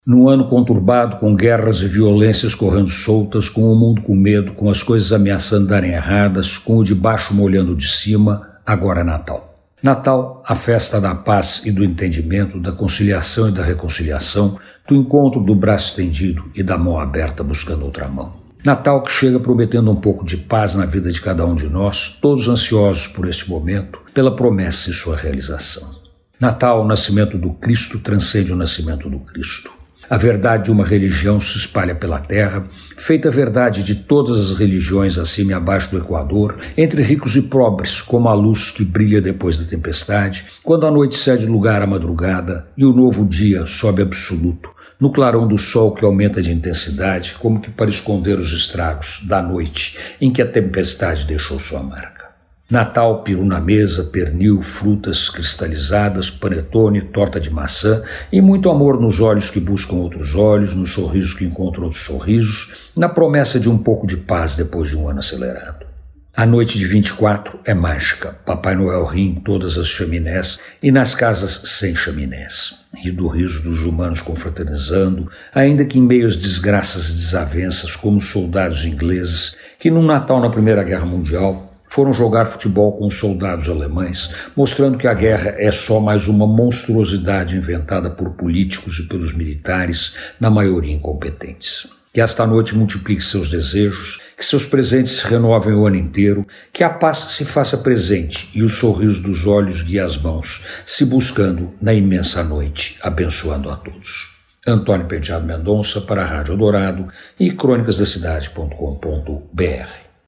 Num ano conturbado, com guerras e violências correndo soltas, com o mundo com medo, com as coisas ameaçando darem erradas, com o de baixo molhando o de cima, agora é Natal. Natal, a festa da paz e do entendimento, da conciliação e da reconciliação, do encontro do braço estendido e da mão aberta buscando outra mão. Natal que chega prometendo um pouco de paz na vida de cada um de nós, todos ansiosos por este momento, pela promessa e sua realização. Natal, o nascimento do Cristo, transcende o nascimento do Cristo. A verdade de uma religião se espalha pela terra, feita a verdade de todas as religiões acima e abaixo do Equador, entre ricos e pobres, como a luz que brilha depois da tempestade, quando a noite cede lugar à madrugada e o novo dia sobe absoluto, no clarão do sol que aumenta de intensidade, como que para esconder os estragos da noite em que a tempestade deixou sua marca. Natal, peru na mesa, pernil, frutas cristalizadas, panetone, torta de maçã e muito amor nos olhos que buscam outros olhos, nos sorrisos que encontram outros sorrisos, na promessa de um pouco de paz depois de um ano acelerado. A noite de 24 é mágica. Papai Noel ri em todas as chaminés e nas casas sem chaminés. Ri do riso dos humanos confraternizando, ainda que em meio às desgraças e desavenças, como os soldados ingleses que num Natal na Primeira Guerra Mundial foram jogar futebol com os soldados alemães, mostrando que a guerra é só mais uma monstruosidade inventada por políticos e pelos militares, na maioria incompetentes. Que esta noite multiplique seus desejos, que seus presentes se renovem o ano inteiro, que a paz se faça presente e o sorriso dos olhos guie as mãos, se buscando na imensa noite, abençoando a todos. Antônio Penteado Mendonça para a Rádio Eldorado e crônicasdacidade.com.br.